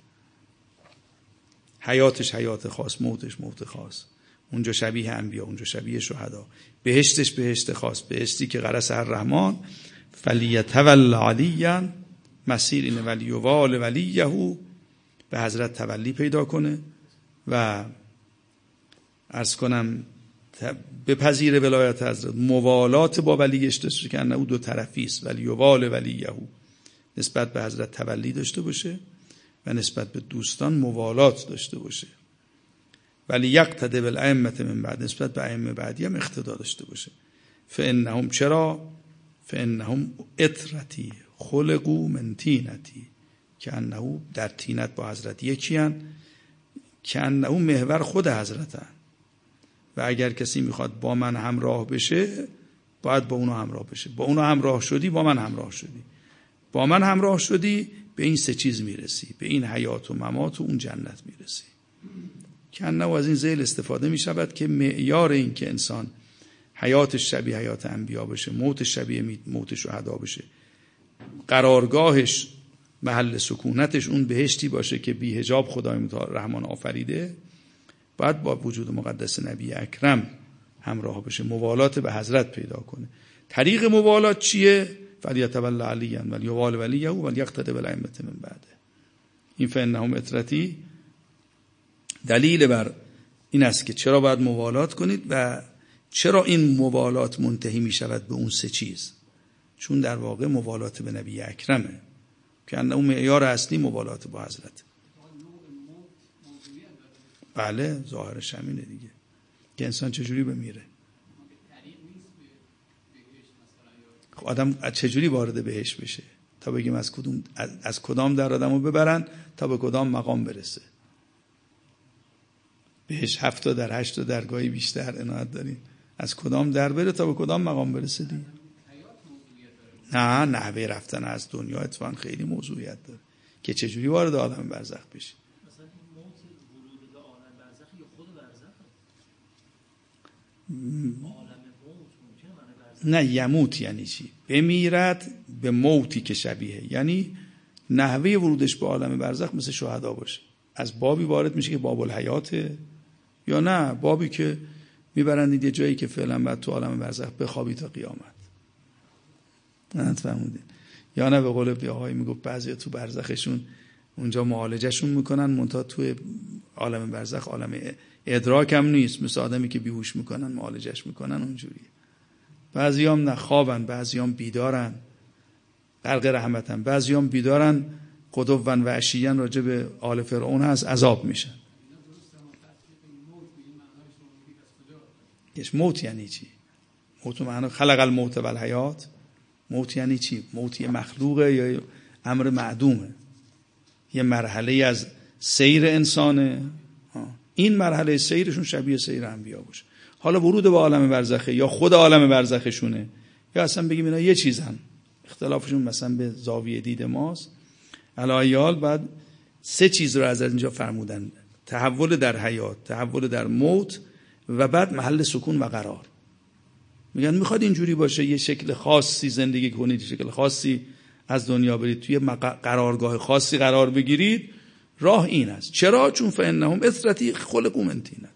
حیاتش حیات خاص، موتش موت خاص، اونجا شبیه انبیا، اونجا شبیه شهدا، بهشتش بهشت خاص، بهشتی که غرس الرحمن فلیتول علیا، مسیر اینه ولیوال ولیهو، به حضرت تولی پیدا کنه و عرض کنم بپذیره ولایت حضرت، موالات با ولیش داشته که انه دو طرفی است، ولیوال ولیهو، نسبت به حضرت تولی داشته باشه و نسبت به دوستان موالات داشته باشه، ولی یقتدی بالائمه من بعد، نسبت به ائمه بعدی هم اقتدا داشته باشه. فانهم چرا؟ فانهم اطرتی خلقوا من طینتی، که انه در طینت با حضرت یکیان، که انه محور خود حضرتن و اگر کسی میخواد با من همراه بشه باید با اونو همراه بشه. با اونو همراه شدی با من همراه شدی، با من همراه شدی به این سه چیز میرسی، به این حیات و ممات و اون جنت میرسی. که انه از این ذیل استفاده میشود که معیار این که انسان حیاتش شبیه حیات انبیا بشه، موتش شبیه موت شهدا بشه، قرارگاهش محل سکونتش اون بهشتی باشه که بی حجاب خدای متعال رحمان آفریده، باید با وجود مقدس نبی اکرم همراه بشه، موالات به حضرت پیدا کنه. طریق موالات چیه؟ فلیتول علیا ولیوال ولیه ولیقتدی بالائمه من بعده. این فانهم اطرتی دلیل بر این است که چرا باید موالات کنید و چرا این موالات منتهی می شود به اون سه چیز. چون در واقع موالات به نبی اکرمه که اون معیار اصلی موالات با حضرت. بله ظاهرش همینه دیگه، که انسان چجوری بمیره. خب آدم چجوری وارد بهش بشه تا بگیم از کدام در آدمو ببرن تا به کدام مقام برسه. بهش 7 تا در 8 تا درگاهی بیشتر عنایت داریم، از کدام در بره تا به کدام مقام برسه دیگه. نه نحوه رفتن از دنیا اتفاقا خیلی موضوعیت داره که چجوری وارد عالم برزخ بشی. مثلا این موت ورود به عالم برزخ یا خود برزخ؟ عالم موت ممکنه نه یموت یعنی چی؟ بمیرد به موتی که شبیه، یعنی نحوه ورودش به عالم برزخ مثل شهدا باشه، از بابی وارد میشه که باب الحیاته، یا نه بابی که میبرند یه جایی که فعلا بعد تو عالم برزخ بخوابی تا قیامت. نه فهمیدین؟ یا نه به قول بیاهای میگفت بعضی تو برزخشون اونجا معالجهشون میکنن، منتها توی عالم برزخ عالم ادراک هم نیست، مثل آدمی که بیهوش میکنن معالجهش میکنن اونجوریه. بعضی هم نه خوابن، بعضی هم بیدارن غرق رحمتن، بعضی هم بیدارن غدوًا و عشیًا راجع به آل فرعون هست عذاب میشن. موت یعنی چی؟ موت معنی خلق الموت و الحیات. موت یعنی چی؟ موت یه مخلوقه یا امر معدومه، یه مرحله از سیر انسانه. این مرحله سیرشون شبیه سیر انبیا باشه. حالا ورود به عالم برزخه یا خود عالم برزخشونه، یا اصلا بگیم اینا یه چیزن، اختلافشون مثلا به زاویه دید ماست. علایال بعد 3 چیز رو از اینجا فرمودن: تحول در حیات، تحول در موت و بعد محل سکون و قرار. میگن میخواد اینجوری باشه، یه شکل خاصی زندگی کنید، شکل خاصی از دنیا برید، توی قرارگاه خاصی قرار بگیرید، راه این است. چرا؟ چون فانهم اطرتی خلقوا من طینتی،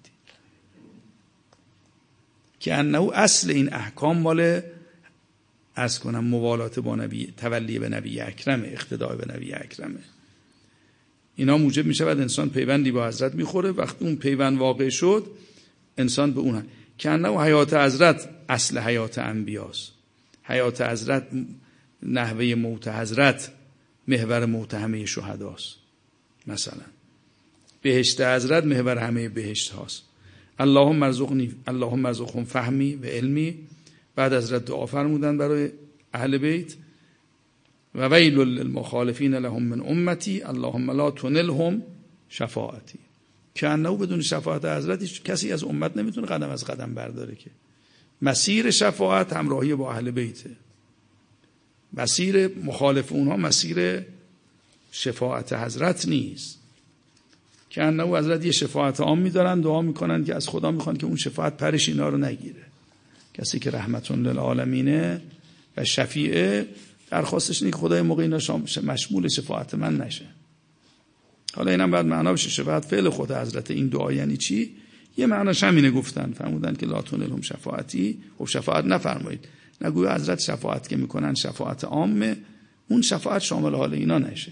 که انه اصل این احکام مال عرض کنم موالات با نبی، تولی به نبی اکرمه، اقتداء به نبی اکرمه. اینا موجب می شود انسان پیوندی با حضرت میخوره. وقتی اون پیوند واقع شد انسان به اون که انه حیات حضرت اصل حیات انبیاست. حیات حضرت نحوه موت حضرت محور موت همه شهداست. مثلا بهشت حضرت محور همه بهشت هاست. اللهم ارزقهم فهمی و علمی. بعد حضرت دعا فرمودن برای اهل بیت: و ویل للمخالفین لهم من امتی اللهم لا تنلهم شفاعتی. که انه بدون شفاعت حضرت کسی از امت نمیتونه قدم از قدم برداره، که مسیر شفاعت همراهی با اهل بیته، مسیر مخالف اونها مسیر شفاعت حضرت نیست که انه حضرت یه شفاعت عام می‌دارن، دعا میکنن که از خدا میخوان که اون شفاعت پرش اینا رو نگیره. کسی که رحمت للعالمینه و شفیعه، درخواستش اینه که خدای موقع اینا مشمول شفاعت من نشه. حالا اینم بعد معنا بشه شفاعت فعل خود حضرت. این دعا یعنی چی؟ یه معناش همینه، گفتن فرمودن که لا تنلهم شفاعتی، خب شفاعت نفرمایید، نگویا حضرت شفاعت که میکنن شفاعت عامه، اون شفاعت شامل حال اینا نشه.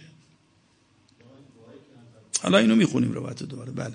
حالا اینو میخونیم روایت دوباره. بله.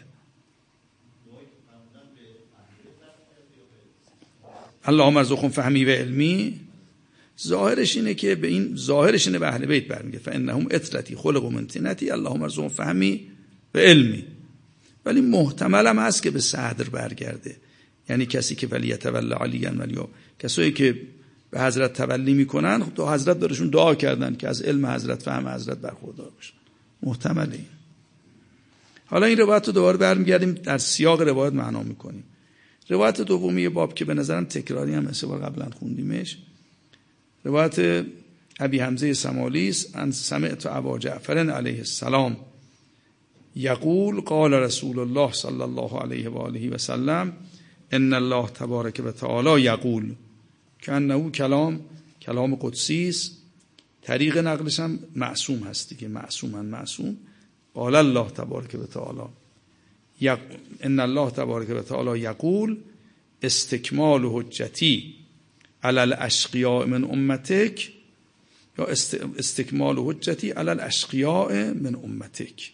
اللهم ارزقهم فهمی و علمی، ظاهرش اینه که به این ظاهرش اینه به اهل بیت برمیگه فانهم اطرتی خلقوا من طینتی اللهم ارزقهم فهمی و علمی، ولی محتمل هم هست که به صدر برگرده، یعنی کسی که ولی یتولی علیا ولی کسایی که به حضرت تولی میکنن، خب تو حضرت دارشون دعا کردن که از علم حضرت فهم حضرت برخوردار باشن، محتمله این. حالا این روایت رو دوباره برمیگردیم در سیاق روایت معنا میکنیم. روایت دومی باب که به نظرم تکراری هم مثل بار قبلا خوندیمش، روایت ابی حمزه سمالیس ان سمعت ابا جعفر علیه السلام یقول قال رسول الله صلی الله علیه و آله و سلم ان الله تبارک و تعالی یقول، که انه کلام قدسی است، طریق نقلش هم معصوم هست دیگه، معصوم. قال الله تبارک و تعالی ان الله تبارک و تعالی یقول استکمال حجتی علی الاشقیاء من امتک، یا استکمال حجتی علی الاشقیاء من امتک.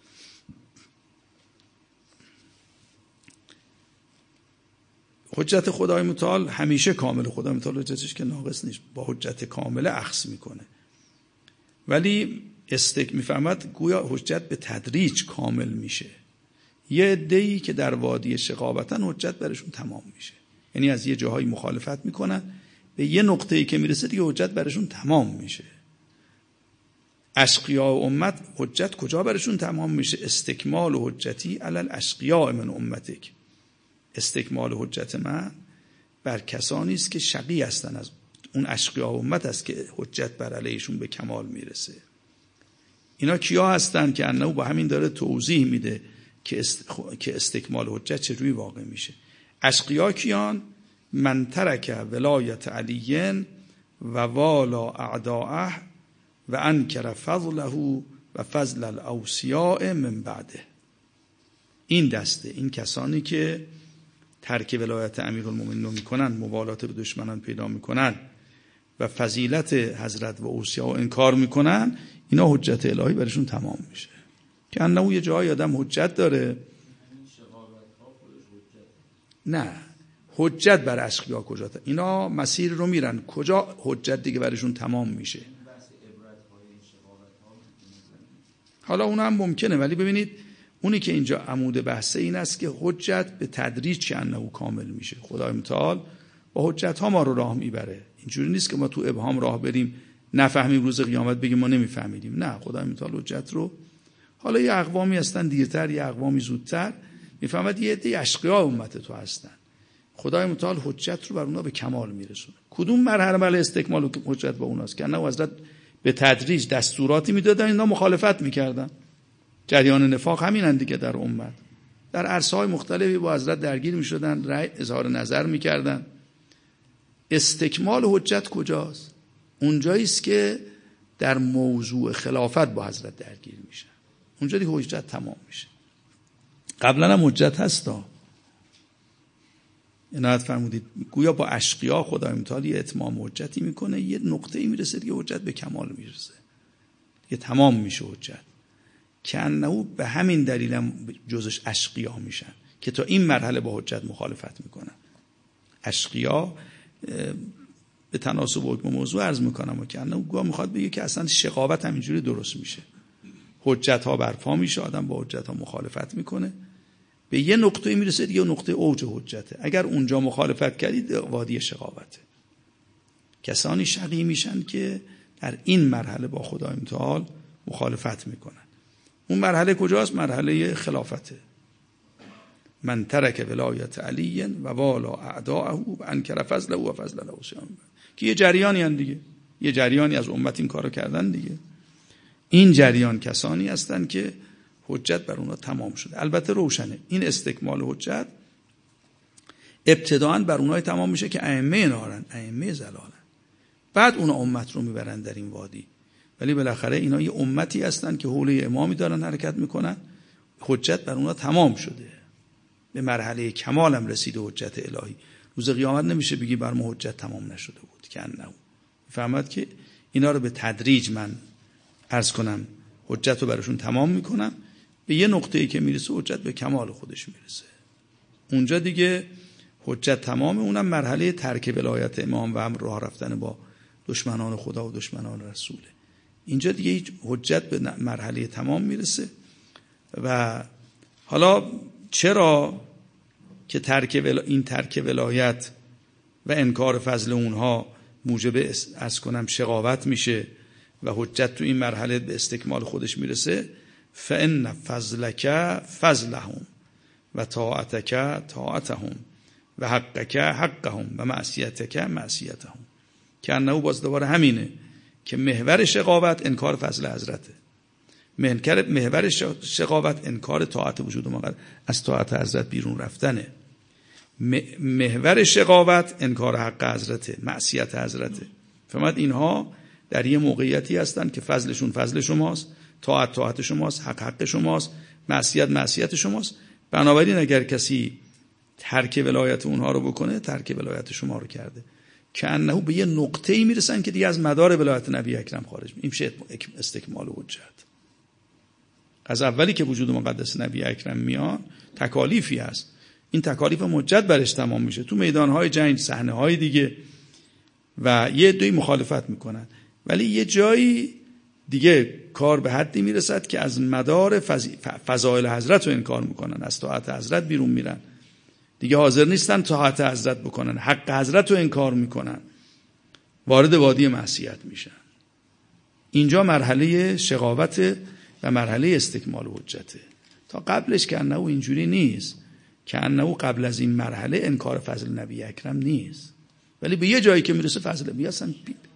حجت خدای متعال همیشه کامل، خدای متعال حجتش که ناقص نیست، با حجت کامله اخذ میکنه، ولی میفهمد گویا حجت به تدریج کامل میشه. یه عده‌ای که در وادی شقاوتن حجت برشون تمام میشه، یعنی از یه جاهای مخالفت میکنن، به یه نقطه‌ای که میرسه دیگه حجت برشون تمام میشه. اشقیاء امت حجت کجا برشون تمام میشه؟ استکمال حجتی علی الاشقیاء من امتک، استکمال حجت من بر کسانی است که شقی هستن، از اون اشقیاء امت است که حجت بر علیشون به کمال میرسه. اینا کیا هستن که انه با همین داره توضیح میده که استکمال حجت چجوری واقع میشه. اشقیا کیان؟ من ترک ولایت علی و والا اعداءه و انکر فضله و فضل الاوصیاء من بعده. این دسته، این کسانی که ترک ولایت امیرالمومنین رو میکنن، موالات به دشمنان پیدا میکنن و فضیلت حضرت و اوصیا رو انکار میکنن، اینا حجت الهی برشون تمام میشه. که انه یه جای آدم حجت داره، نه حجت بر اشقیا کجا تا اینا مسیر رو میرن کجا حجت دیگه برشون تمام میشه. حالا اون هم ممکنه، ولی ببینید اونی که اینجا عمود بحثه این است که حجت به تدریج که انه کامل میشه. خدای متعال با حجت ها ما رو راه میبره، اینجوری نیست که ما تو ابهام راه بریم نفهمیم روز قیامت بگیم ما نمیفهمیدیم. نه، خدای متعال حجت رو، حالا یه اقوامی هستن دیرتر، یه اقوامی زودتر، میفهمد یه عده اشقیاء امت تو هستن، خدای متعال حجت رو بر اونا به کمال میرسونه. کدوم مرحله برای استکمال حجت با اوناست؟ که نه حضرت به تدریج دستوراتی میدادن، اینا مخالفت میکردن. جریان نفاق همینن دیگه در امت، در عرصه‌های مختلفی با حضرت درگیر میشدن، رأی اظهار نظر میکردن. استکمال حجت کجاست؟ اونجایی است که در موضوع خلافت با حضرت درگیر میشن، اونجا دیگه حجت تمام میشه. قبلا هم حجت هستا، عنایت فرمودید، گویا با اشقیا خدای متعال یه اتمام حجتی میکنه، یه نقطه‌ای میرسه دیگه حجت به کمال میرسه، دیگه تمام میشه حجت. که انه به همین دلیل هم جزش اشقیا میشن که تا این مرحله با حجت مخالفت میکنن. اشقیا به تناسب حکم موضوع عرض میکنم و که انه گویا میخواد بگه که اصلا شقاوت همینجوری درست میشه، حجت ها برپا میشه، آدم با حجت ها مخالفت میکنه، به یه نقطه میرسه دیگه، نقطه اوج حجته. اگر اونجا مخالفت کردید وادی شقاوته. کسانی شقی میشن که در این مرحله با خدای متعال مخالفت میکنن. اون مرحله کجاست؟ مرحله خلافته. من ترک ولایت علی و والا اعداءه و انکر فضله و فضل الاوصیاء، که یه جریانی هن دیگه، یه جریانی از امت این کارو کردن دیگه. این جریان کسانی هستند که حجت بر اونها تمام شده. البته روشنه این استکمال حجت ابتداءً بر اونهای تمام میشه که ائمه نارن، ائمه ضلالن، بعد اونا امت رو میبرن در این وادی. ولی بالاخره اینا یه امتی هستن که حول امامی دارن حرکت میکنن، حجت بر اونها تمام شده، به مرحله کمال هم رسیده حجت الهی. روز قیامت نمیشه بگی بر ما حجت تمام نشده بود که انه فهمت که اینا رو به تدریج من عرض کنم حجت رو براشون تمام میکنم، به یه نقطه‌ای که میرسه حجت به کمال خودش میرسه، اونجا دیگه حجت تمامه. اونم مرحله ترک ولایت امام و هم راه رفتن با دشمنان خدا و دشمنان رسوله. اینجا دیگه حجت به مرحله تمام میرسه. و حالا چرا که این ترک ولایت و انکار فضل اونها موجب از کنم شقاوت میشه و حجت تو این مرحله به استکمال خودش میرسه؟ فإن فضلک فضلهم و طاعتک طاعتهم و حقک حقهم و معصیتک معصیتهم. که انه باز دوباره همینه که محور شقاوت انکار فضل حضرته، محور شقاوت انکار طاعت وجود مقدس، از طاعت حضرت بیرون رفتنه. محور شقاوت انکار حق حضرته، معصیت حضرته. فهمت؟ اینها در یه موقعیتی هستن که فضلشون فضل شماست، طاعت طاعت شماست، حق حق شماست، معصیت معصیت شماست. بنابراین اگر کسی ترک ولایت اونها رو بکنه، ترک ولایت شما رو کرده. که انه به یه نقطه‌ای میرسن که دیگه از مدار ولایت نبی اکرم خارج میشه. این میشه استکمال حجت. از اولی که وجود مقدس نبی اکرم میان تکالیفی هست، این تکالیف حجت برش تمام میشه. تو میدانهای جنگ، صحنه‌های دیگه و یه عده‌ای مخالفت میکنن، ولی یه جایی دیگه کار به حدی میرسد که از مدار فضائل حضرت رو انکار میکنن، از طاعت حضرت بیرون میرن، دیگه حاضر نیستن طاعت حضرت بکنن، حق حضرت رو انکار میکنن، وارد وادی معصیت میشن. اینجا مرحله شقاوت و مرحله استکمال حجته. تا قبلش که انه اینجوری نیست، که انه قبل از این مرحله انکار فضل نبی اکرم نیست، ولی به یه جایی که میرسه فضل نبی اصلا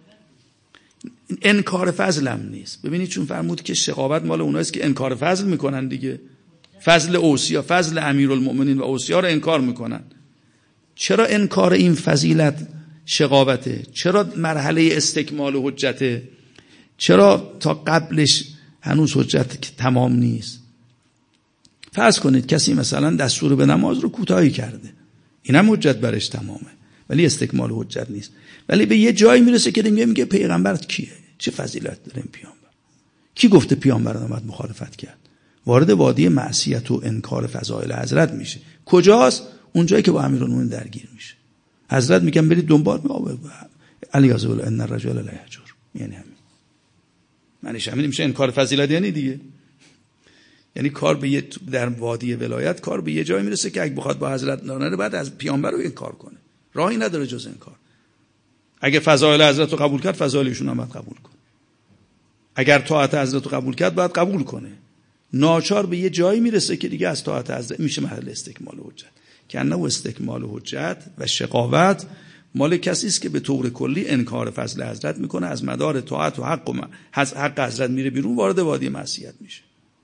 انکار فضل هم نیست. ببینید چون فرمود که شقاوت مال اوناییست که انکار فضل میکنن دیگه، فضل اوصیا، فضل امیرالمؤمنین و اوصیا رو انکار میکنن. چرا انکار این فضیلت شقاوته؟ چرا مرحله استکمال حجته؟ چرا تا قبلش هنوز حجت تمام نیست؟ فرض کنید کسی مثلا دستور به نماز رو کوتاهی کرده، اینم حجت برش تمامه ولی استکمال حجت نیست. ولی به یه جایی میرسه که میگه پیغمبرت کیه؟ چه فضیلت داره این پیامبر؟ کی گفته پیامبر اومد مخالفت کرد؟ وارد وادی معصیت و انکار فضائل حضرت میشه. کجاست؟ اونجایی که با امیرالمومنین درگیر میشه. حضرت میگن برید دنبال علی عز وجل ان الرجل لا یهجر، یعنی همین معنیش همین میشه انکار فضیلت. یعنی دیگه یعنی کار به در وادی ولایت کار به یه جایی میرسه که اگه بخواد با حضرت نره بعد از پیامبر رو انکار کنه، راهی نداره جز انکار. اگه فضائل حضرت رو قبول کرد فضائلشون هم باید قبول کنه، اگر طاعت حضرت رو قبول کرد باید قبول کنه. ناچار به یه جایی میرسه که دیگه از طاعت حضرت میشه محل استکمال حجت. که انه استکمال حجت و شقاوت مال کسی است که به طور کلی انکار فضل حضرت میکنه، از مدار طاعت و حق حضرت میره بیرون، وارد وادی معصیت میشه.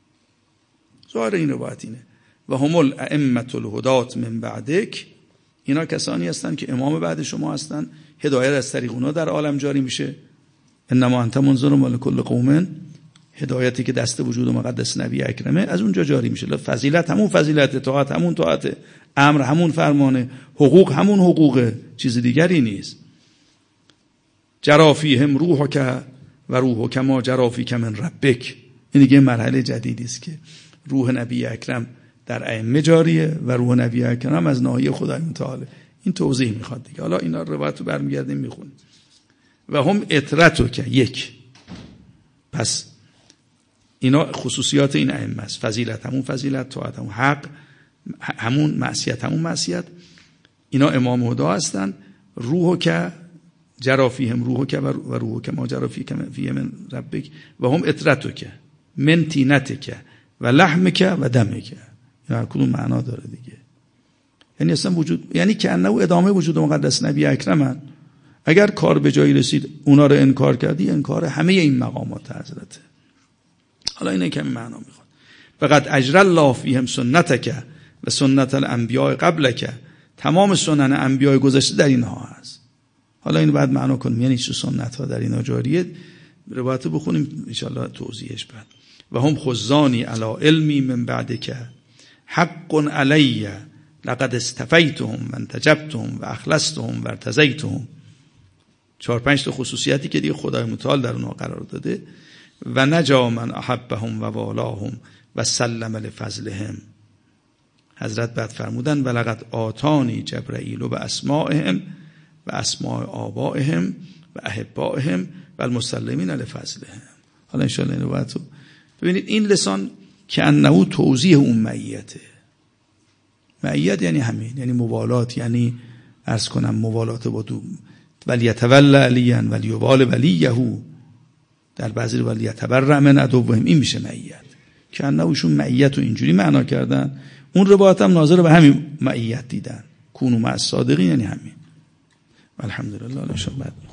ظاهر این روایت اینه. و هم الائمة الهدات من بعدک، اینا کسانی هستن که امام بعد شما هستن، هدایت از طریق اونا در عالم جاری میشه. انما انت منذر لکل قوم، هدایتی که دست وجود مقدس نبی اکرمه از اونجا جاری میشه. فضیلت همون فضیلت، طاعت همون طاعت، امر همون فرمانه، حقوق همون حقوقه، چیز دیگری نیست. جری فیهم روحک و روحک ما جری فیک من ربک. این دیگه مرحله جدیدی است که روح نبی اکرم در ائمه جاریه و روح نبی اکرم از ناحیه خدای متعال. این توضیح میخواد دیگه. حالا اینا روایتو برمیگردیم میخونیم. و هم اطرتو که یک، پس اینا خصوصیات این ائمه است. فضیلت همون فضیلت، طاعت همون حق، همون معصیت همون معصیت. اینا امام هدا هستن. روح که جری فیهم روح که و روح که ما جری فیه من ربک و هم اطرتو که من تینت که و لحم که و دم که. هر کدوم معنا داره دیگه. یعنی اصلا وجود، یعنی که انه ادامه وجود مقدس نبی اکرمن. اگر کار به جایی رسید اونا رو انکار کردی، انکار همه این مقامات حضرته. حالا این کمی معنا میخواد. فقط اجر الله فیهم سنتک و سنت الانبیاء قبلک، تمام سنن انبیاء گذشته در اینها هست. حالا اینو بعد معنا کنیم، یعنی چه سنت ها در اینها جاریه. روایت بخونیم ان شاء الله توضیحش بعد. و هم خزانی علی علمی من بعدک حق علی لقد استفیتهم و انتجبتهم و اخلصتهم و ارتضیتهم. 4-5 تا خصوصیتی که دیگه خدای متعال در اونها قرار داده. و نجا من احبهم و والاهم و سلم لفضلهم. حضرت بعد فرمودن و لقد آتانی جبرائیل و اسمائهم و اسماء آبائهم و احبائهم و المسلمین لفضلهم. حالا ان شاء الله اینو بعد ببینید این لسان که انه توضیح اون معیته. معیت یعنی همین، یعنی موالات، یعنی عرض کنم موالات با دو ولیتولى علیا ولیوال ولیه، در بعضی ولیتبرأ من عدوهم. این میشه معیت که انهشون معیت رو اینجوری معنا کردن. اون روایت هم ناظر به همین معیت دیدن، کونوا مع الصادقین، یعنی همین. الحمدلله. ان شاء الله